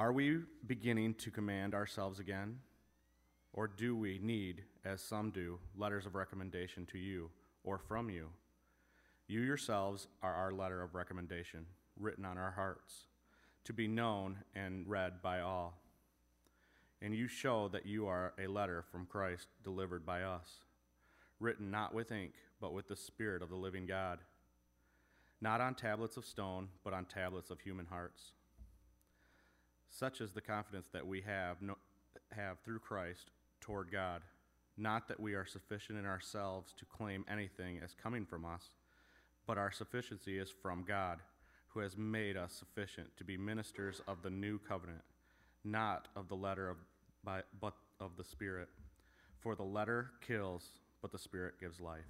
Are we beginning to command ourselves again? Or do we need, as some do, letters of recommendation to you or from you? You yourselves are our letter of recommendation, written on our hearts, to be known and read by all. And you show that you are a letter from Christ delivered by us, written not with ink, but with the Spirit of the living God, not on tablets of stone, but on tablets of human hearts. Such is the confidence that we have through Christ toward God, not that we are sufficient in ourselves to claim anything as coming from us, but our sufficiency is from God, who has made us sufficient to be ministers of the new covenant, not of the letter but of the Spirit. For the letter kills, but the Spirit gives life.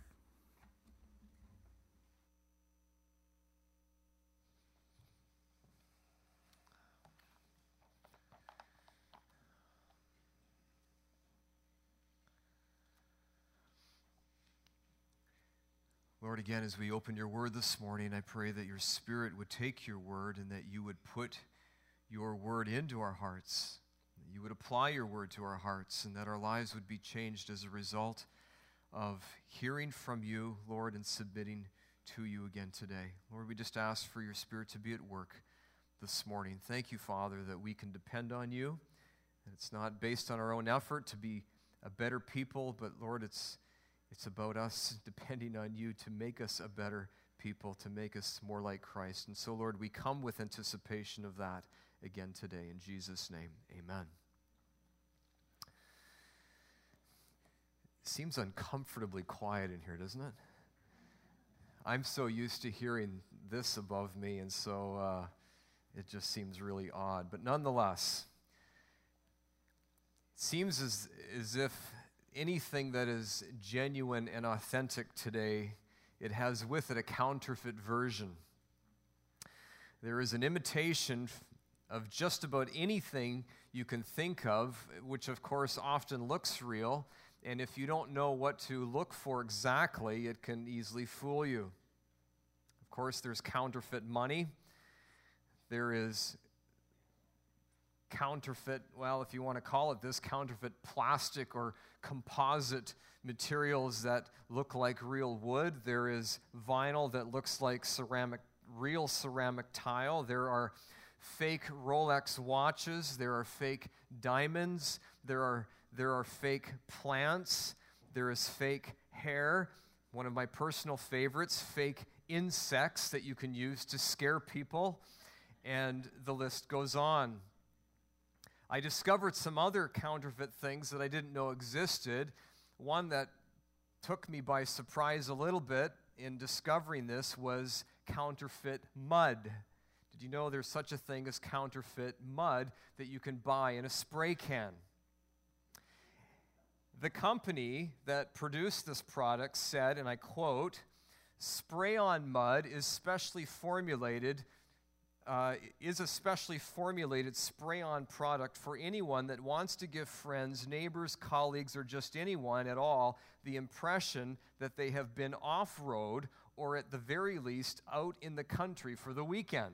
Lord, again, as we open your word this morning, I pray that your Spirit would take your word and that you would put your word into our hearts, that you would apply your word to our hearts, and that our lives would be changed as a result of hearing from you, Lord, and submitting to you again today. Lord, we just ask for your Spirit to be at work this morning. Thank you, Father, that we can depend on you, and it's not based on our own effort to be a better people, but Lord, it's about us depending on you to make us a better people, to make us more like Christ. And so, Lord, we come with anticipation of that again today. In Jesus' name, amen. It seems uncomfortably quiet in here, doesn't it? I'm so used to hearing this above me, and so it just seems really odd. But nonetheless, it seems as if anything that is genuine and authentic today, it has with it a counterfeit version. There is an imitation of just about anything you can think of, which of course often looks real, and if you don't know what to look for exactly, it can easily fool you. Of course, there's counterfeit money. There is counterfeit, well, if you want to call it this, counterfeit plastic or composite materials that look like real wood. There is vinyl that looks like real ceramic tile. There are fake Rolex watches. There are fake diamonds. There are fake plants. There is fake hair. One of my personal favorites, fake insects that you can use to scare people. And the list goes on. I discovered some other counterfeit things that I didn't know existed. One that took me by surprise a little bit in discovering this was counterfeit mud. Did you know there's such a thing as counterfeit mud that you can buy in a spray can? The company that produced this product said, and I quote, "Spray-on mud is a specially formulated spray-on product for anyone that wants to give friends, neighbors, colleagues, or just anyone at all the impression that they have been off-road or at the very least out in the country for the weekend."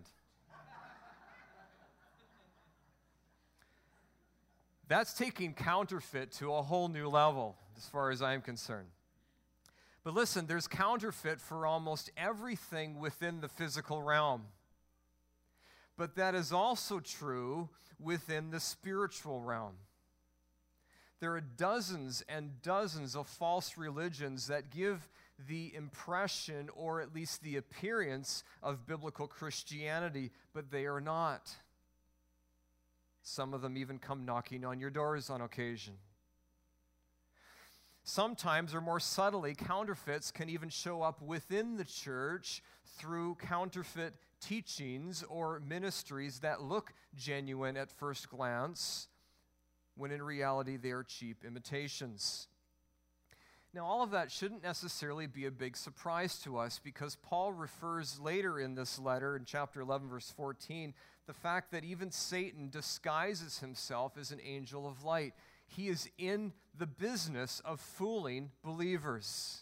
That's taking counterfeit to a whole new level as far as I'm concerned. But listen, there's counterfeit for almost everything within the physical realm. But that is also true within the spiritual realm. There are dozens and dozens of false religions that give the impression, or at least the appearance, of biblical Christianity, but they are not. Some of them even come knocking on your doors on occasion. Sometimes, or more subtly, counterfeits can even show up within the church through counterfeit teachings or ministries that look genuine at first glance, when in reality they are cheap imitations. Now, all of that shouldn't necessarily be a big surprise to us, because Paul refers later in this letter, in chapter 11, verse 14, the fact that even Satan disguises himself as an angel of light. He is in the business of fooling believers.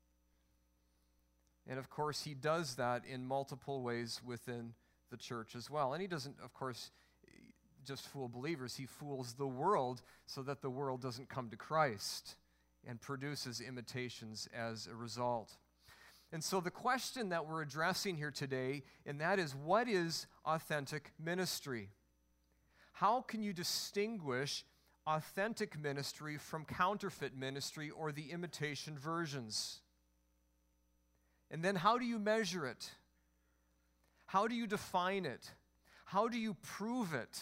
And of course, he does that in multiple ways within the church as well. And he doesn't, of course, just fool believers, he fools the world so that the world doesn't come to Christ and produces imitations as a result. And so the question that we're addressing here today, and that is, what is authentic ministry? How can you distinguish authentic ministry from counterfeit ministry or the imitation versions? And then how do you measure it? How do you define it? How do you prove it?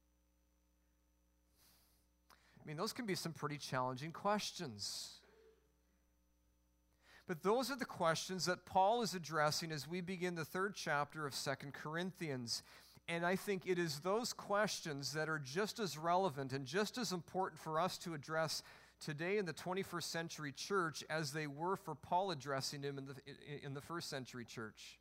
I mean, those can be some pretty challenging questions. But those are the questions that Paul is addressing as we begin the 3rd chapter of 2 Corinthians. And I think it is those questions that are just as relevant and just as important for us to address today in the 21st century church as they were for Paul addressing him in the 1st century church.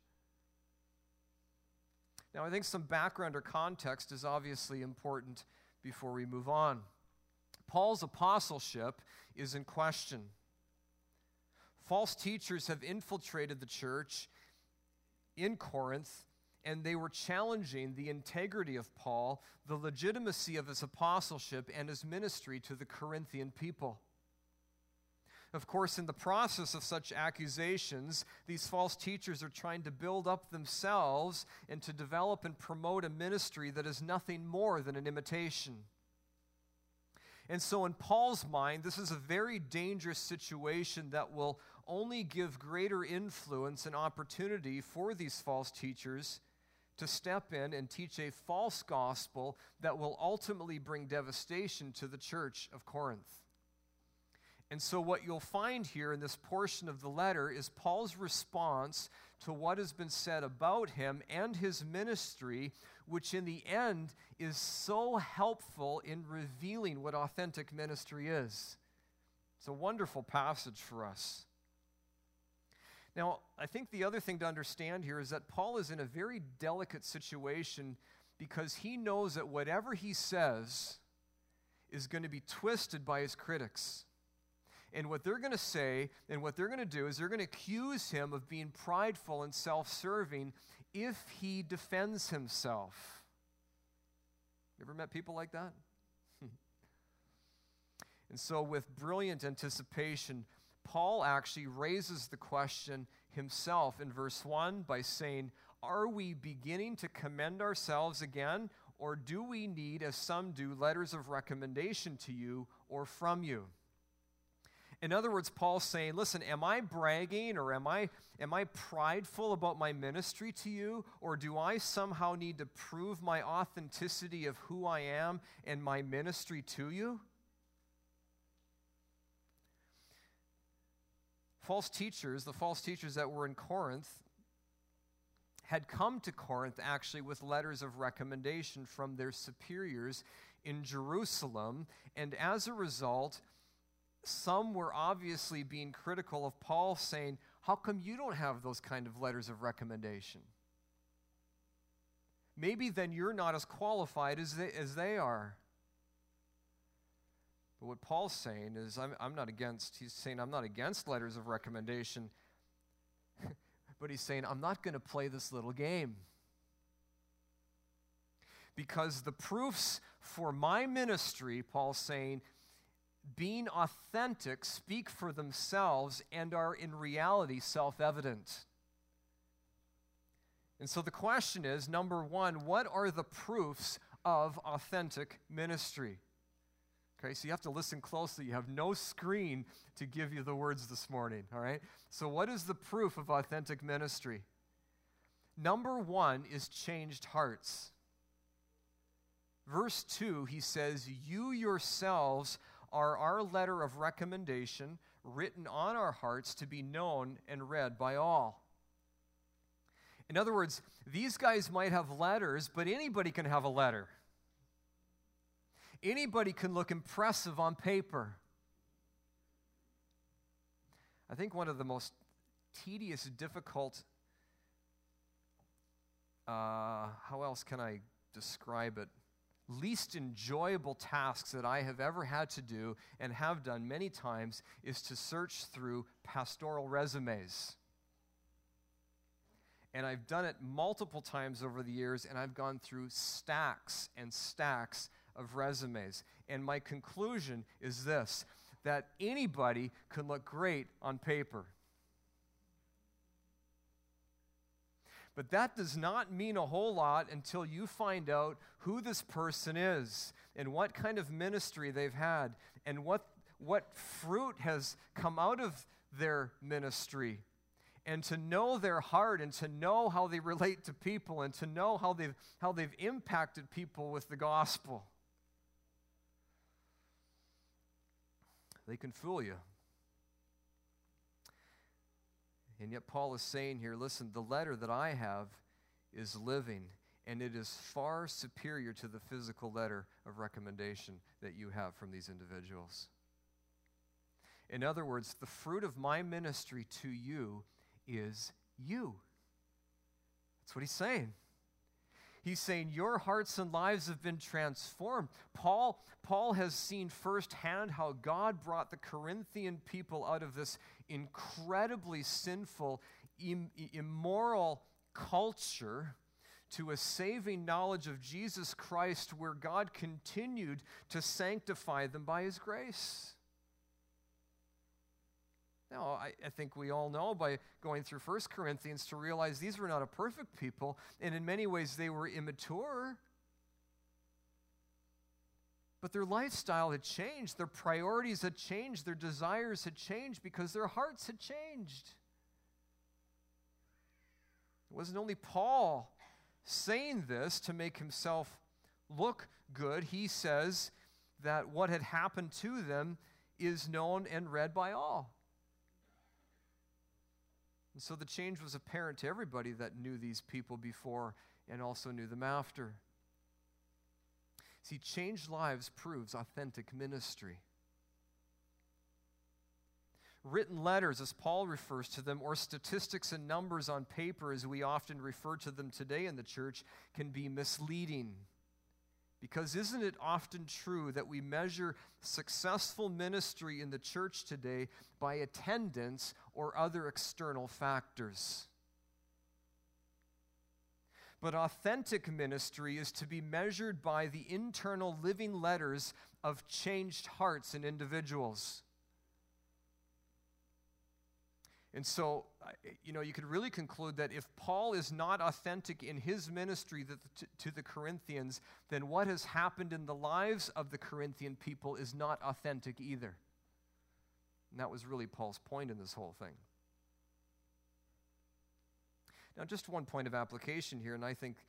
Now, I think some background or context is obviously important before we move on. Paul's apostleship is in question. False teachers have infiltrated the church in Corinth, and they were challenging the integrity of Paul, the legitimacy of his apostleship, and his ministry to the Corinthian people. Of course, in the process of such accusations, these false teachers are trying to build up themselves and to develop and promote a ministry that is nothing more than an imitation. And so in Paul's mind, this is a very dangerous situation that will only give greater influence and opportunity for these false teachers to step in and teach a false gospel that will ultimately bring devastation to the church of Corinth. And so what you'll find here in this portion of the letter is Paul's response to what has been said about him and his ministry, which in the end is so helpful in revealing what authentic ministry is. It's a wonderful passage for us. Now, I think the other thing to understand here is that Paul is in a very delicate situation because he knows that whatever he says is going to be twisted by his critics. And what they're going to say and what they're going to do is they're going to accuse him of being prideful and self-serving if he defends himself. You ever met people like that? And so with brilliant anticipation, Paul actually raises the question himself in verse 1 by saying, "Are we beginning to commend ourselves again, or do we need, as some do, letters of recommendation to you or from you?" In other words, Paul's saying, listen, am I bragging or am I prideful about my ministry to you, or do I somehow need to prove my authenticity of who I am and my ministry to you? The false teachers that were in Corinth had come to Corinth actually with letters of recommendation from their superiors in Jerusalem, and as a result, some were obviously being critical of Paul, saying, how come you don't have those kind of letters of recommendation? Maybe then you're not as qualified as they are. But what Paul's saying is, he's saying, I'm not against letters of recommendation, but he's saying, I'm not going to play this little game. Because the proofs for my ministry, Paul's saying, being authentic, speak for themselves and are in reality self-evident. And so the question is, number one, what are the proofs of authentic ministry? Okay, so you have to listen closely. You have no screen to give you the words this morning, all right? So what is the proof of authentic ministry? Number one is changed hearts. Verse 2, he says, you yourselves are our letter of recommendation written on our hearts to be known and read by all. In other words, these guys might have letters, but anybody can have a letter. Anybody can look impressive on paper. I think one of the most tedious, difficult, how else can I describe it? Least enjoyable tasks that I have ever had to do and have done many times is to search through pastoral resumes. And I've done it multiple times over the years, and I've gone through stacks and stacks of resumes. And my conclusion is this, that anybody can look great on paper. But that does not mean a whole lot until you find out who this person is and what kind of ministry they've had and what fruit has come out of their ministry. And to know their heart and to know how they relate to people and to know how they've impacted people with the gospel. They can fool you. And yet Paul is saying here, listen, the letter that I have is living, and it is far superior to the physical letter of recommendation that you have from these individuals. In other words, the fruit of my ministry to you is you. That's what he's saying. He's saying your hearts and lives have been transformed. Paul has seen firsthand how God brought the Corinthian people out of this incredibly sinful, immoral culture to a saving knowledge of Jesus Christ, where God continued to sanctify them by his grace. Now, I think we all know by going through 1 Corinthians to realize these were not a perfect people, and in many ways they were immature. But their lifestyle had changed, their priorities had changed, their desires had changed because their hearts had changed. It wasn't only Paul saying this to make himself look good. He says that what had happened to them is known and read by all. And so the change was apparent to everybody that knew these people before and also knew them after. See, changed lives proves authentic ministry. Written letters, as Paul refers to them, or statistics and numbers on paper, as we often refer to them today in the church, can be misleading. Because isn't it often true that we measure successful ministry in the church today by attendance or other external factors? But authentic ministry is to be measured by the internal living letters of changed hearts in individuals. And so, you could really conclude that if Paul is not authentic in his ministry to the Corinthians, then what has happened in the lives of the Corinthian people is not authentic either. And that was really Paul's point in this whole thing. Now, just one point of application here, and I think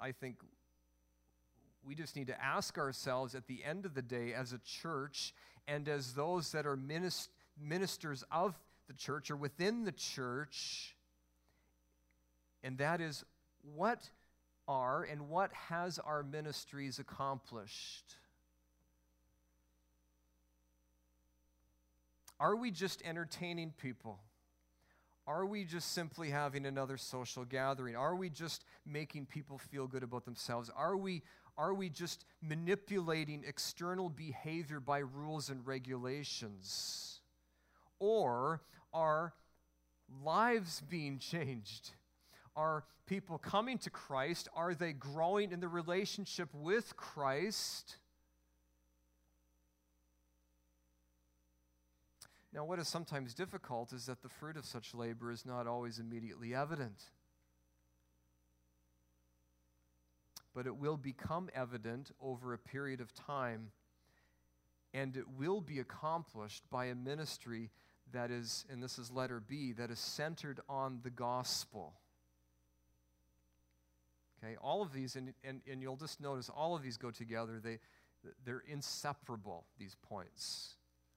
we just need to ask ourselves at the end of the day as a church and as those that are ministers of the church or within the church, and that is, what are and what has our ministries accomplished? Are we just entertaining people? Are we just simply having another social gathering? Are we just making people feel good about themselves? Are we just manipulating external behavior by rules and regulations? Or are lives being changed? Are people coming to Christ? Are they growing in the relationship with Christ? Now, what is sometimes difficult is that the fruit of such labor is not always immediately evident. But it will become evident over a period of time, and it will be accomplished by a ministry that is, and this is letter B, that is centered on the gospel. Okay, all of these, and you'll just notice all of these go together. They're inseparable, these points.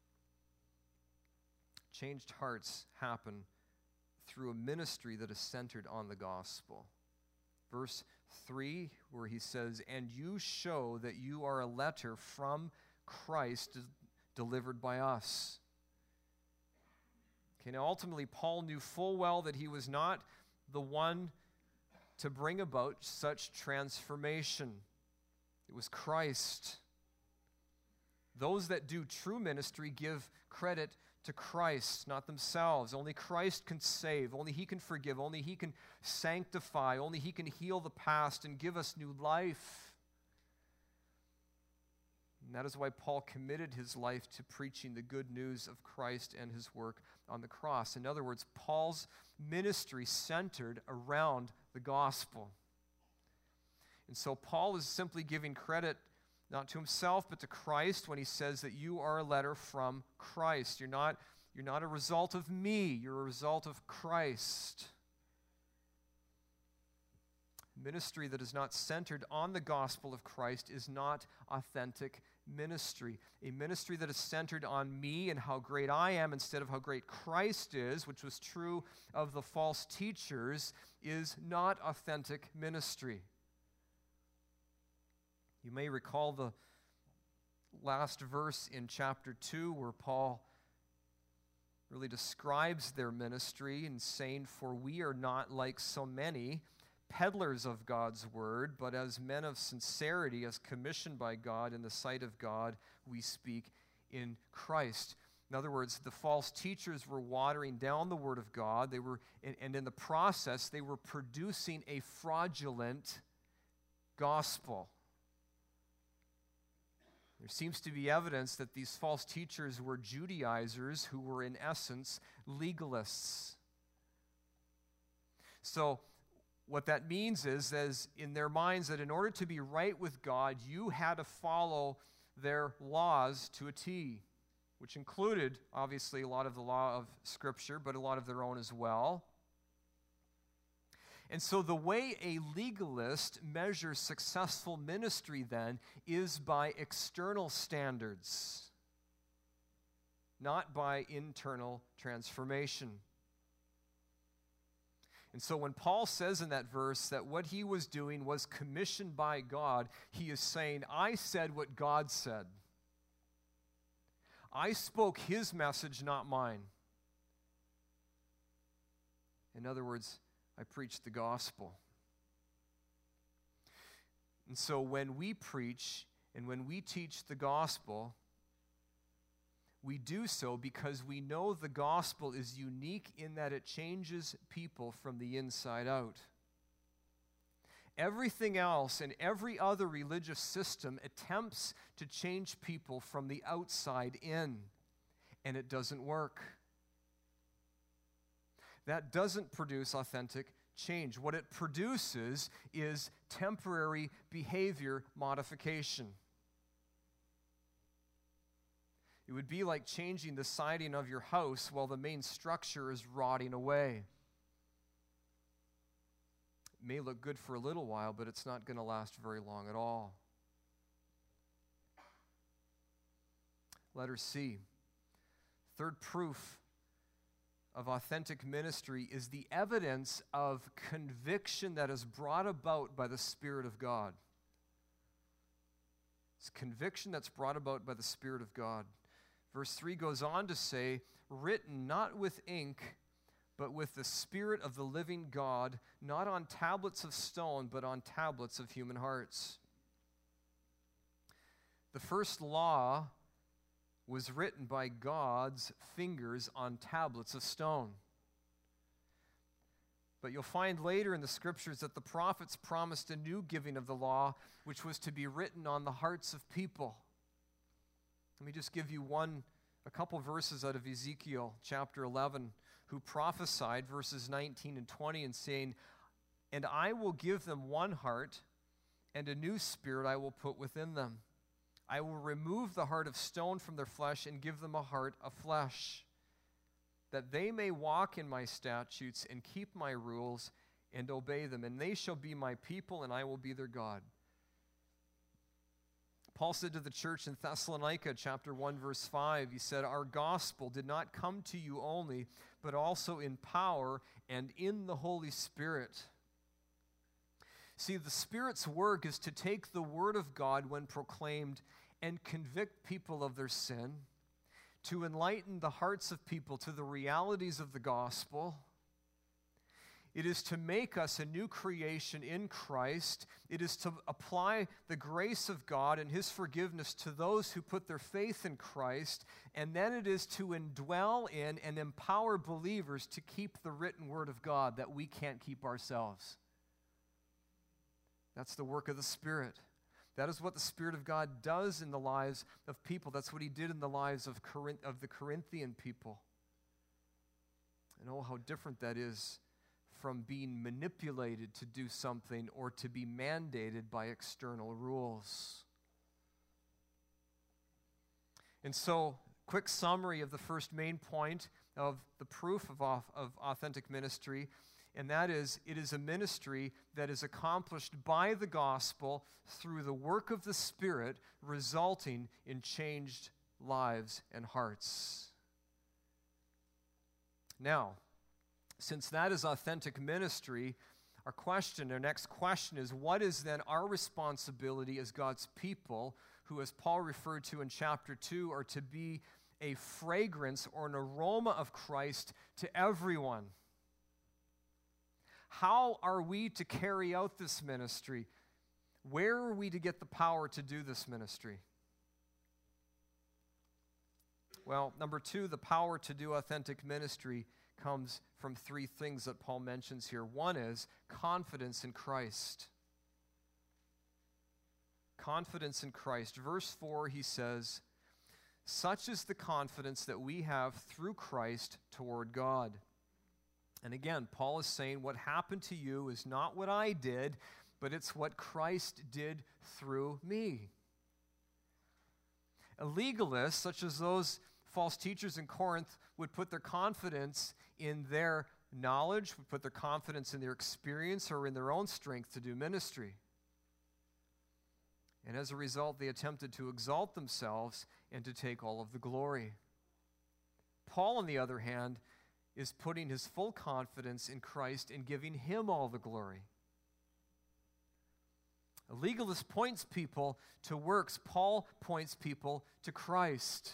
Changed hearts happen through a ministry that is centered on the gospel. Verse 3, where he says, "And you show that you are a letter from Christ delivered by us." Okay, now ultimately, Paul knew full well that he was not the one to bring about such transformation. It was Christ. Those that do true ministry give credit to Christ, not themselves. Only Christ can save. Only He can forgive. Only He can sanctify. Only He can heal the past and give us new life. And that is why Paul committed his life to preaching the good news of Christ and His work on the cross. In other words, Paul's ministry centered around the gospel. And so Paul is simply giving credit not to himself, but to Christ when he says that you are a letter from Christ. You're not a result of me. You're a result of Christ. Ministry that is not centered on the gospel of Christ is not authentic ministry. A ministry that is centered on me and how great I am instead of how great Christ is, which was true of the false teachers, is not authentic ministry. You may recall the last verse in chapter 2 where Paul really describes their ministry in saying, "For we are not like so many peddlers of God's word, but as men of sincerity, as commissioned by God in the sight of God, we speak in Christ." In other words, the false teachers were watering down the word of God. They were, and in the process, they were producing a fraudulent gospel. There seems to be evidence that these false teachers were Judaizers who were, in essence, legalists. So, what that means is in their minds that in order to be right with God, you had to follow their laws to a T, which included, obviously, a lot of the law of Scripture, but a lot of their own as well. And so the way a legalist measures successful ministry then is by external standards, not by internal transformation. And so when Paul says in that verse that what he was doing was commissioned by God, he is saying, I said what God said. I spoke His message, not mine. In other words, I preached the gospel. And so when we preach and when we teach the gospel, we do so because we know the gospel is unique in that it changes people from the inside out. Everything else and every other religious system attempts to change people from the outside in, and it doesn't work. That doesn't produce authentic change. What it produces is temporary behavior modification. It would be like changing the siding of your house while the main structure is rotting away. It may look good for a little while, but it's not going to last very long at all. Letter C. Third proof of authentic ministry is the evidence of conviction that is brought about by the Spirit of God. It's conviction that's brought about by the Spirit of God. Verse 3 goes on to say, written not with ink, but with the Spirit of the living God, not on tablets of stone, but on tablets of human hearts. The first law was written by God's fingers on tablets of stone. But you'll find later in the Scriptures that the prophets promised a new giving of the law, which was to be written on the hearts of people. Let me just give you a couple verses out of Ezekiel chapter 11, who prophesied verses 19 and 20 and saying, "And I will give them one heart, and a new spirit I will put within them. I will remove the heart of stone from their flesh and give them a heart of flesh, that they may walk in my statutes and keep my rules and obey them. And they shall be my people, and I will be their God." Paul said to the church in Thessalonica, chapter 1, verse 5, he said, "Our gospel did not come to you only, but also in power and in the Holy Spirit." See, the Spirit's work is to take the Word of God when proclaimed and convict people of their sin, to enlighten the hearts of people to the realities of the gospel. It is to make us a new creation in Christ. It is to apply the grace of God and His forgiveness to those who put their faith in Christ. And then it is to indwell in and empower believers to keep the written Word of God that we can't keep ourselves. That's the work of the Spirit. That is what the Spirit of God does in the lives of people. That's what He did in the lives of the Corinthian people. And oh, how different that is from being manipulated to do something or to be mandated by external rules. And so, quick summary of the first main point of the proof of authentic ministry, and that is, it is a ministry that is accomplished by the gospel through the work of the Spirit, resulting in changed lives and hearts. Now, since that is authentic ministry, our next question is, what is then our responsibility as God's people, who, as Paul referred to in chapter 2, are to be a fragrance or an aroma of Christ to everyone? How are we to carry out this ministry? Where are we to get the power to do this ministry? Well, number 2, the power to do authentic ministry comes from 3 things that Paul mentions here. One is confidence in Christ. Confidence in Christ. Verse 4, he says, "Such is the confidence that we have through Christ toward God." And again, Paul is saying what happened to you is not what I did, but it's what Christ did through me. A legalist, such as those false teachers in Corinth, would put their confidence in their knowledge, would put their confidence in their experience or in their own strength to do ministry. And as a result, they attempted to exalt themselves and to take all of the glory. Paul, on the other hand, is putting his full confidence in Christ and giving Him all the glory. A legalist points people to works. Paul points people to Christ.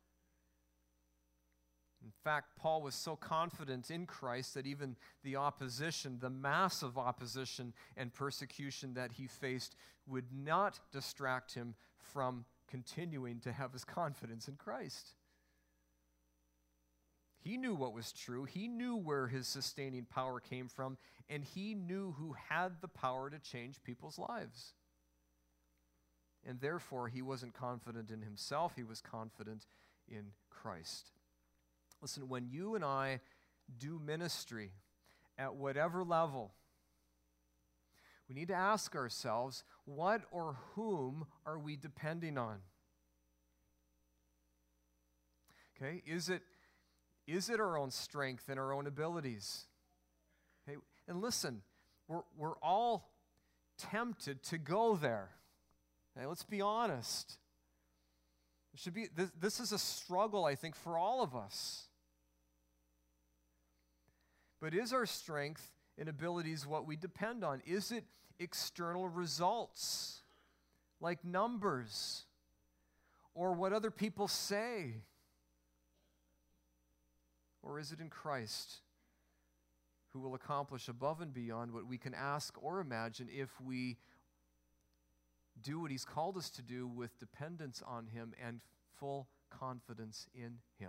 In fact, Paul was so confident in Christ that even the opposition, the massive opposition and persecution that he faced, would not distract him from continuing to have his confidence in Christ. He knew what was true. He knew where his sustaining power came from, and he knew who had the power to change people's lives. And therefore, he wasn't confident in himself. He was confident in Christ. Listen, when you and I do ministry at whatever level, we need to ask ourselves, what or whom are we depending on? Okay, is it our own strength and our own abilities? Okay, and listen, we're all tempted to go there. Okay, let's be honest. This is a struggle, I think, for all of us. But is our strength and abilities what we depend on? Is it external results, like numbers, or what other people say? Or is it in Christ, who will accomplish above and beyond what we can ask or imagine if we do what He's called us to do with dependence on Him and full confidence in Him?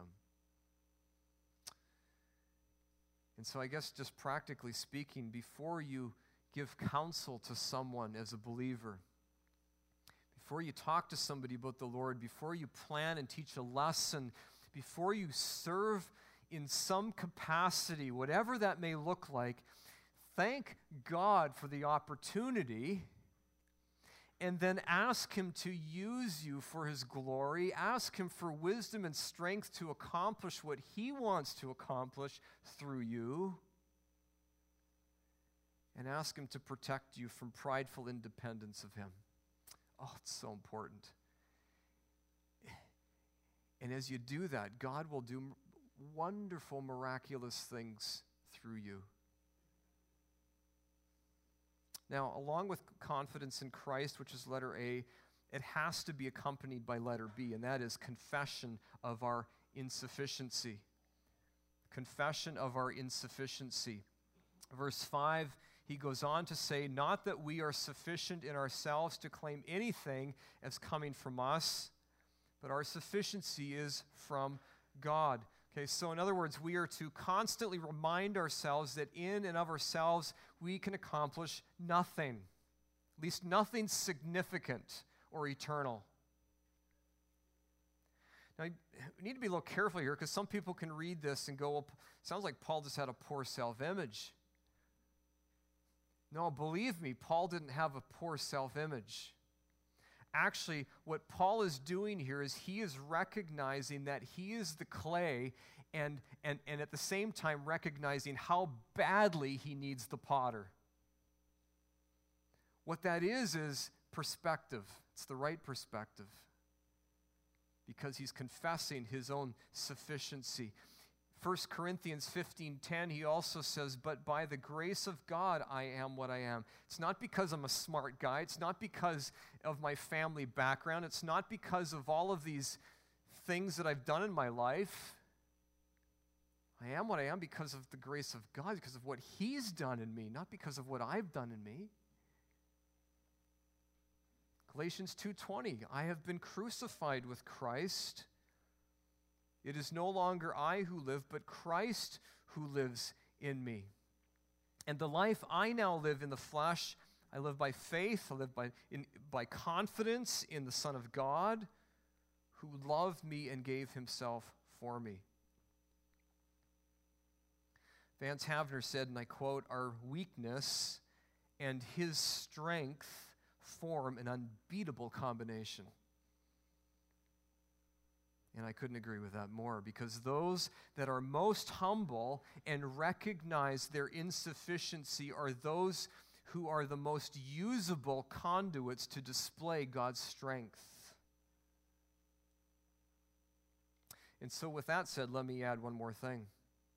And so I guess just practically speaking, before you give counsel to someone as a believer, before you talk to somebody about the Lord, before you plan and teach a lesson, before you serve in some capacity, whatever that may look like, thank God for the opportunity, and then ask Him to use you for His glory. Ask Him for wisdom and strength to accomplish what He wants to accomplish through you. And ask Him to protect you from prideful independence of Him. Oh, it's so important. And as you do that, God will do wonderful, miraculous things through you. Now, along with confidence in Christ, which is letter A, it has to be accompanied by letter B, and that is confession of our insufficiency. Confession of our insufficiency. Verse 5, he goes on to say, not that we are sufficient in ourselves to claim anything as coming from us, but our sufficiency is from God. Okay, so in other words, we are to constantly remind ourselves that in and of ourselves we can accomplish nothing, at least nothing significant or eternal. Now, we need to be a little careful here because some people can read this and go, well, sounds like Paul just had a poor self-image. No, believe me, Paul didn't have a poor self-image. Actually, what Paul is doing here is he is recognizing that he is the clay and at the same time recognizing how badly he needs the potter. What that is perspective. It's the right perspective because he's confessing his own sufficiency. 1 Corinthians 15:10, he also says, but by the grace of God, I am what I am. It's not because I'm a smart guy. It's not because of my family background. It's not because of all of these things that I've done in my life. I am what I am because of the grace of God, because of what he's done in me, not because of what I've done in me. Galatians 2:20, I have been crucified with Christ. It is no longer I who live, but Christ who lives in me. And the life I now live in the flesh, I live by faith, I live by confidence in the Son of God, who loved me and gave himself for me. Vance Havner said, and I quote, our weakness and his strength form an unbeatable combination. And I couldn't agree with that more, because those that are most humble and recognize their insufficiency are those who are the most usable conduits to display God's strength. And so with that said, let me add one more thing.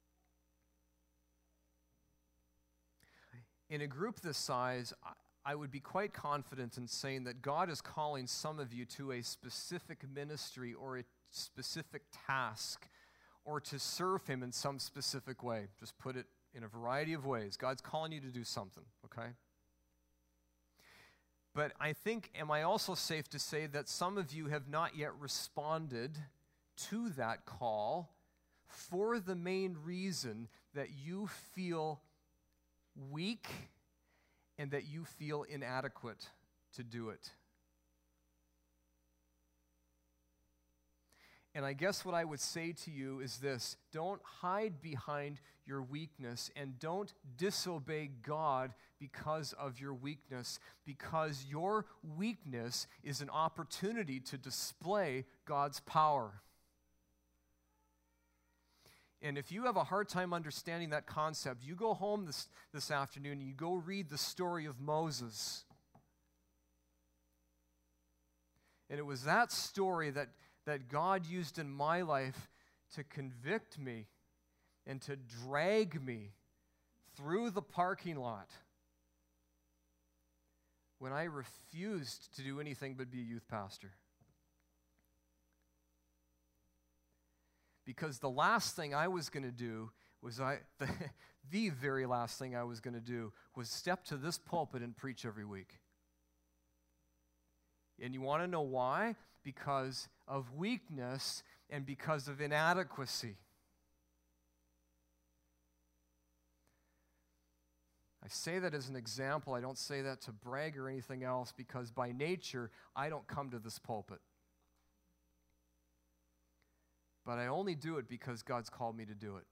In a group this size, I would be quite confident in saying that God is calling some of you to a specific ministry or a specific task, or to serve him in some specific way. Just put it in a variety of ways. God's calling you to do something, okay? But I think, am I also safe to say that some of you have not yet responded to that call for the main reason that you feel weak and that you feel inadequate to do it? And I guess what I would say to you is this: don't hide behind your weakness and don't disobey God because of your weakness, because your weakness is an opportunity to display God's power. And if you have a hard time understanding that concept, you go home this afternoon and you go read the story of Moses. And it was that story that God used in my life to convict me and to drag me through the parking lot when I refused to do anything but be a youth pastor. Because the last thing I was going to do was the very last thing I was going to do was step to this pulpit and preach every week. And you want to know why? Because of weakness and because of inadequacy. I say that as an example. I don't say that to brag or anything else, because by nature, I don't come to this pulpit. But I only do it because God's called me to do it.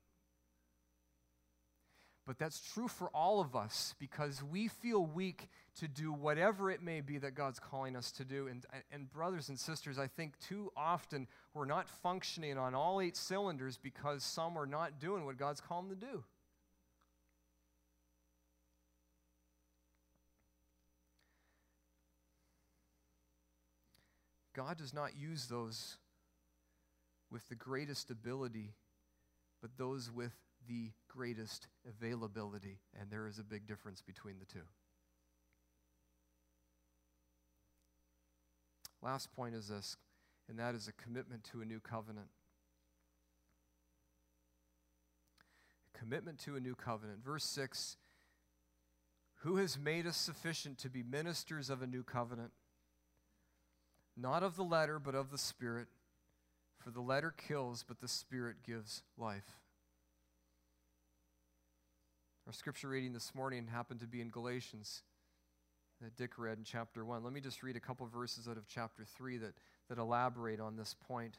But that's true for all of us, because we feel weak to do whatever it may be that God's calling us to do. And brothers and sisters, I think too often we're not functioning on all 8 cylinders because some are not doing what God's called them to do. God does not use those with the greatest ability, but those with the greatest availability. And there is a big difference between the two. Last point is this, and that is a commitment to a new covenant. A commitment to a new covenant. Verse 6 Who has made us sufficient to be ministers of a new covenant? Not of the letter, but of the Spirit. For the letter kills, but the Spirit gives life. Our scripture reading this morning happened to be in Galatians that Dick read in chapter 1. Let me just read a couple verses out of chapter 3 that elaborate on this point.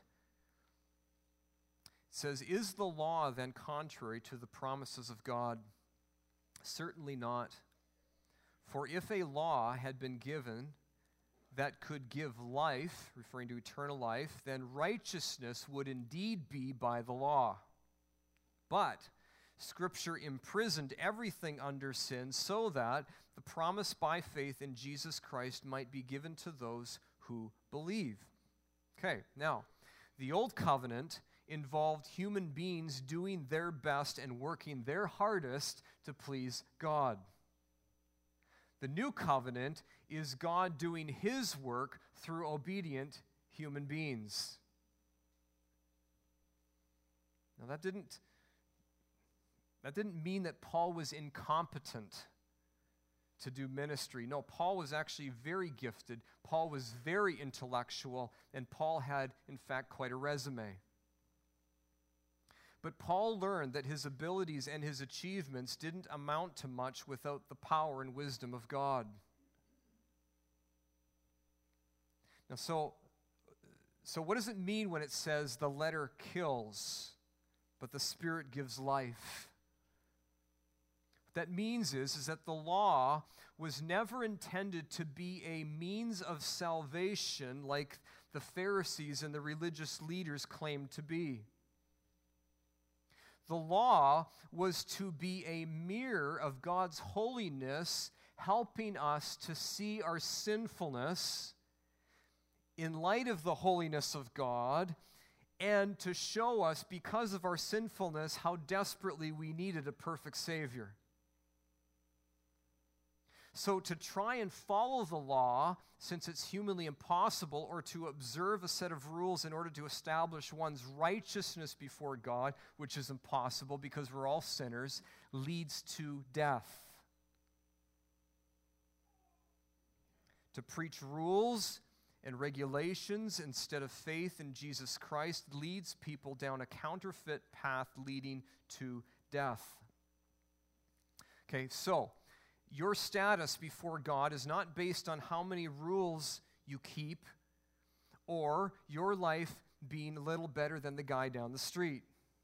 It says, "Is the law then contrary to the promises of God? Certainly not. For if a law had been given that could give life," referring to eternal life, "then righteousness would indeed be by the law. But Scripture imprisoned everything under sin so that the promise by faith in Jesus Christ might be given to those who believe." Okay, now, the Old Covenant involved human beings doing their best and working their hardest to please God. The New Covenant is God doing His work through obedient human beings. Now, that didn't mean that Paul was incompetent to do ministry. No, Paul was actually very gifted. Paul was very intellectual, and Paul had, in fact, quite a resume. But Paul learned that his abilities and his achievements didn't amount to much without the power and wisdom of God. Now, so what does it mean when it says the letter kills, but the Spirit gives life? What that means is that the law was never intended to be a means of salvation like the Pharisees and the religious leaders claimed to be. The law was to be a mirror of God's holiness, helping us to see our sinfulness in light of the holiness of God, and to show us, because of our sinfulness, how desperately we needed a perfect Savior. So to try and follow the law, since it's humanly impossible, or to observe a set of rules in order to establish one's righteousness before God, which is impossible because we're all sinners, leads to death. To preach rules and regulations instead of faith in Jesus Christ leads people down a counterfeit path leading to death. Okay, so your status before God is not based on how many rules you keep or your life being a little better than the guy down the street.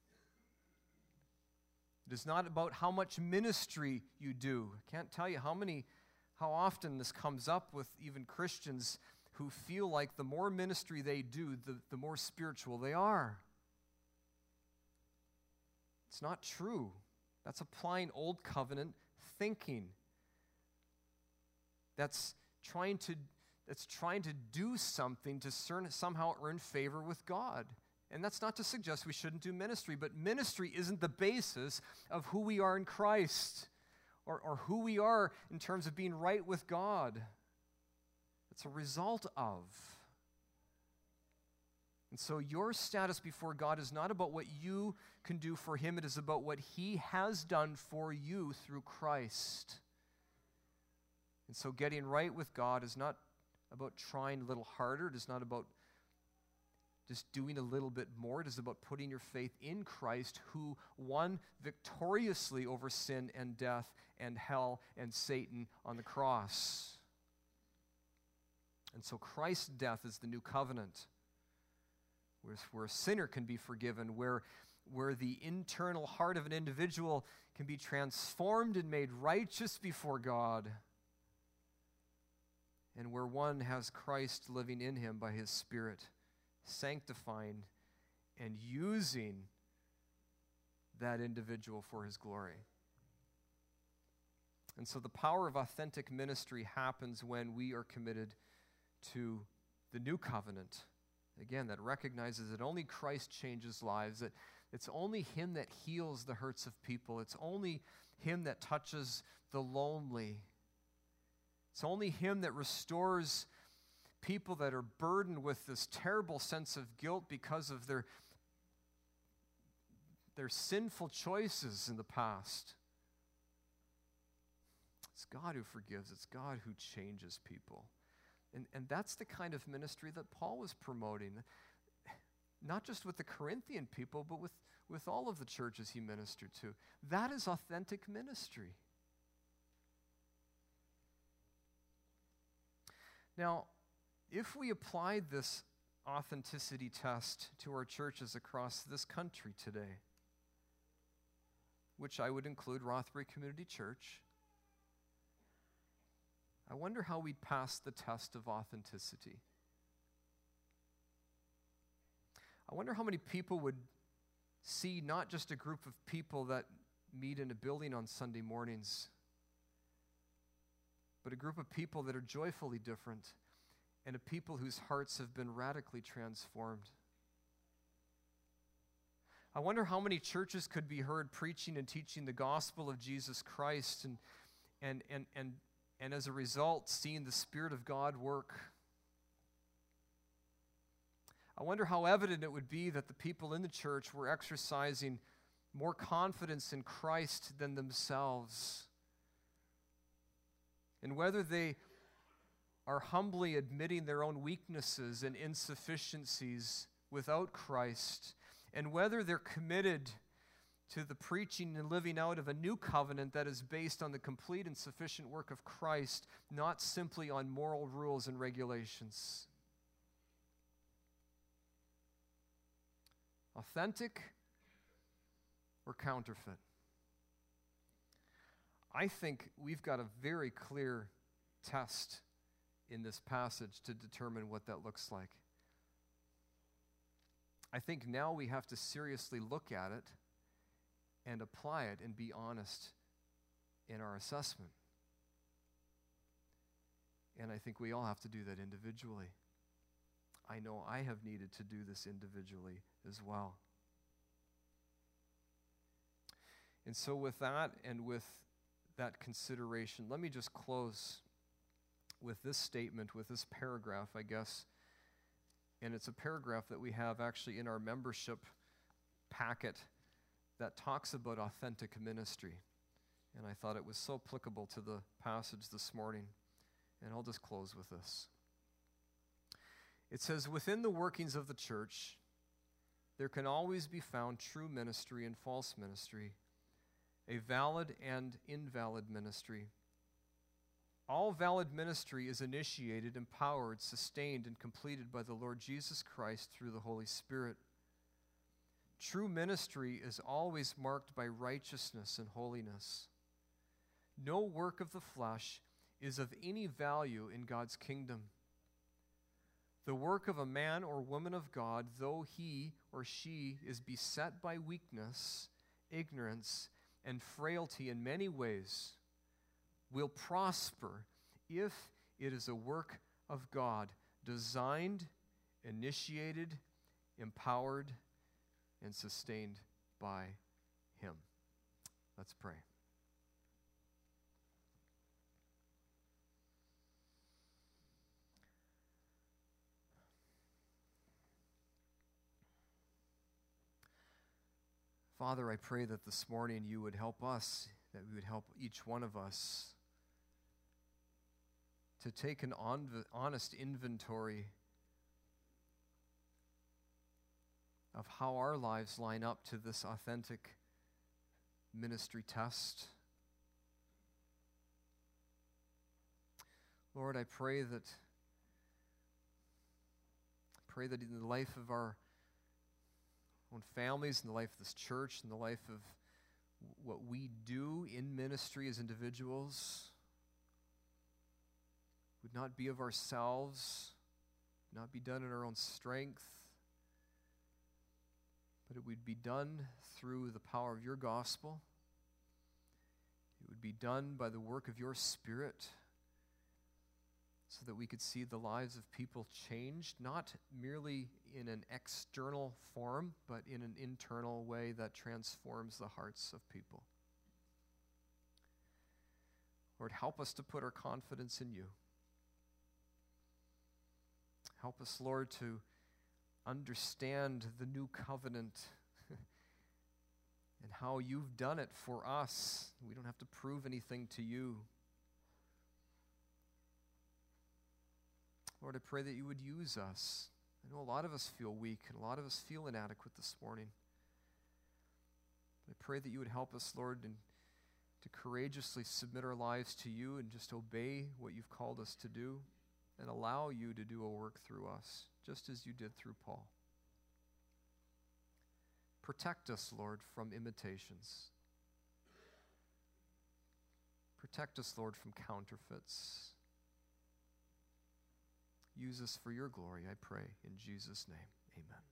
It is not about how much ministry you do. I can't tell you how often this comes up with even Christians who feel like the more ministry they do, the more spiritual they are. It's not true. That's applying Old Covenant thinking. That's trying to do something to somehow earn favor with God. And that's not to suggest we shouldn't do ministry, but ministry isn't the basis of who we are in Christ or who we are in terms of being right with God. It's a result of. And so your status before God is not about what you can do for Him. It is about what He has done for you through Christ. And so getting right with God is not about trying a little harder. It is not about just doing a little bit more. It is about putting your faith in Christ, who won victoriously over sin and death and hell and Satan on the cross. And so Christ's death is the new covenant, where a sinner can be forgiven, where the internal heart of an individual can be transformed and made righteous before God, and where one has Christ living in him by His Spirit, sanctifying and using that individual for His glory. And so the power of authentic ministry happens when we are committed to the new covenant. Again, that recognizes that only Christ changes lives, that it's only Him that heals the hurts of people. It's only Him that touches the lonely. It's only Him that restores people that are burdened with this terrible sense of guilt because of their sinful choices in the past. It's God who forgives. It's God who changes people. And that's the kind of ministry that Paul was promoting, not just with the Corinthian people, but with all of the churches he ministered to. That is authentic ministry. Now, if we applied this authenticity test to our churches across this country today, which I would include Rothbury Community Church, I wonder how we'd pass the test of authenticity. I wonder how many people would see not just a group of people that meet in a building on Sunday mornings, but a group of people that are joyfully different and a people whose hearts have been radically transformed. I wonder how many churches could be heard preaching and teaching the gospel of Jesus Christ and as a result, seeing the Spirit of God work. I wonder how evident it would be that the people in the church were exercising more confidence in Christ than themselves, and whether they are humbly admitting their own weaknesses and insufficiencies without Christ, and whether they're committed to the preaching and living out of a new covenant that is based on the complete and sufficient work of Christ, not simply on moral rules and regulations. Authentic or counterfeit? I think we've got a very clear test in this passage to determine what that looks like. I think now we have to seriously look at it and apply it and be honest in our assessment. And I think we all have to do that individually. I know I have needed to do this individually as well. And so with that and with that consideration, let me just close with this statement, with this paragraph, I guess. And it's a paragraph that we have actually in our membership packet that talks about authentic ministry. And I thought it was so applicable to the passage this morning. And I'll just close with this. It says, within the workings of the church, there can always be found true ministry and false ministry, a valid and invalid ministry. All valid ministry is initiated, empowered, sustained, and completed by the Lord Jesus Christ through the Holy Spirit. True ministry is always marked by righteousness and holiness. No work of the flesh is of any value in God's kingdom. The work of a man or woman of God, though he or she is beset by weakness, ignorance, and frailty in many ways, will prosper if it is a work of God, designed, initiated, empowered, and sustained by Him. Let's pray. Father, I pray that this morning you would help us, that we would help each one of us to take an honest inventory of how our lives line up to this authentic ministry test. Lord, I pray that in the life of our own families, in the life of this church, in the life of what we do in ministry as individuals, would not be of ourselves, not be done in our own strength, but it would be done through the power of your gospel. It would be done by the work of your Spirit, so that we could see the lives of people changed, not merely in an external form, but in an internal way that transforms the hearts of people. Lord, help us to put our confidence in you. Help us, Lord, to understand the new covenant and how you've done it for us. We don't have to prove anything to you. Lord, I pray that you would use us. I know a lot of us feel weak and a lot of us feel inadequate this morning. I pray that you would help us, Lord, to courageously submit our lives to you and just obey what you've called us to do and allow you to do a work through us, just as you did through Paul. Protect us, Lord, from imitations. Protect us, Lord, from counterfeits. Use us for your glory, I pray, in Jesus' name. Amen.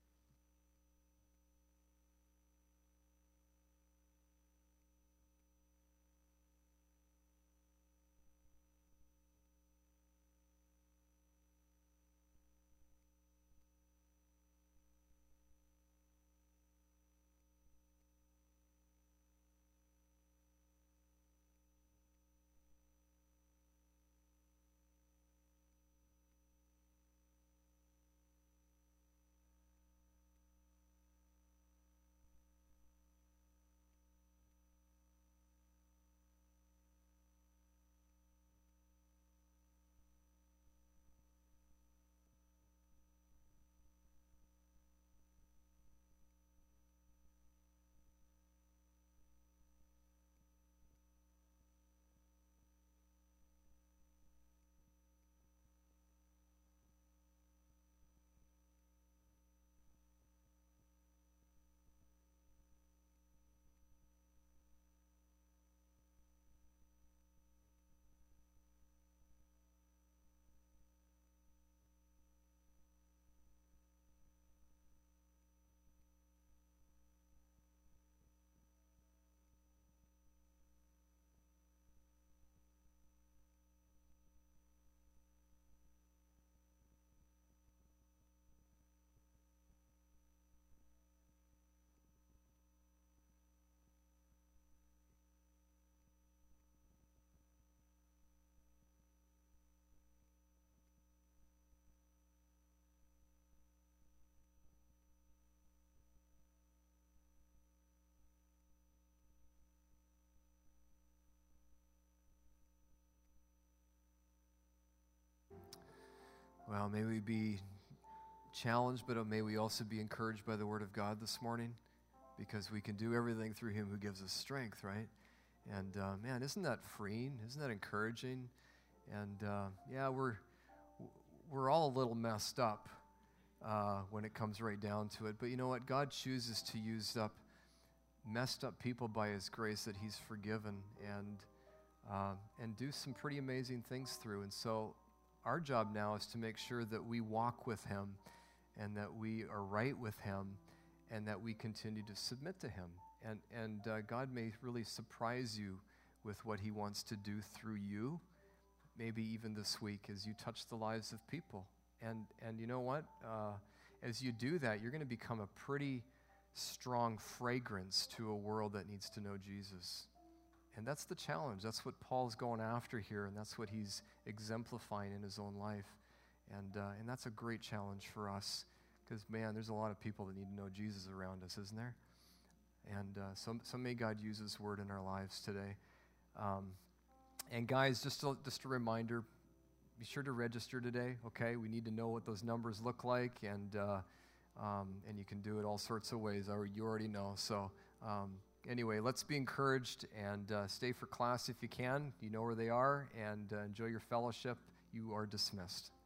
Well, may we be challenged, but may we also be encouraged by the Word of God this morning, because we can do everything through Him who gives us strength, right? And man, isn't that freeing? Isn't that encouraging? And yeah, we're all a little messed up when it comes right down to it. But you know what? God chooses to use up messed up people by His grace that He's forgiven and do some pretty amazing things through. And so our job now is to make sure that we walk with Him and that we are right with Him and that we continue to submit to Him. And God may really surprise you with what He wants to do through you, maybe even this week as you touch the lives of people. And you know what? As you do that, you're going to become a pretty strong fragrance to a world that needs to know Jesus. And that's the challenge. That's what Paul's going after here, and that's what he's exemplifying in his own life. And that's a great challenge for us, because, man, there's a lot of people that need to know Jesus around us, isn't there? And so may God use His Word in our lives today. And guys, just a reminder, be sure to register today, okay? We need to know what those numbers look like, and you can do it all sorts of ways. You already know. So anyway, let's be encouraged and stay for class if you can. You know where they are, and enjoy your fellowship. You are dismissed.